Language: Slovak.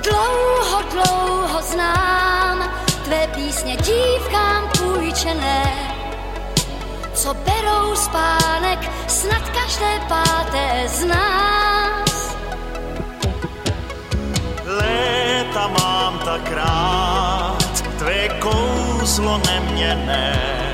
Dlouho, dlouho znám tvé písně dívkám půjčené, co berou spánek snad každé páté z nás. Léta mám tak rád, tvé kouzlo neměnné,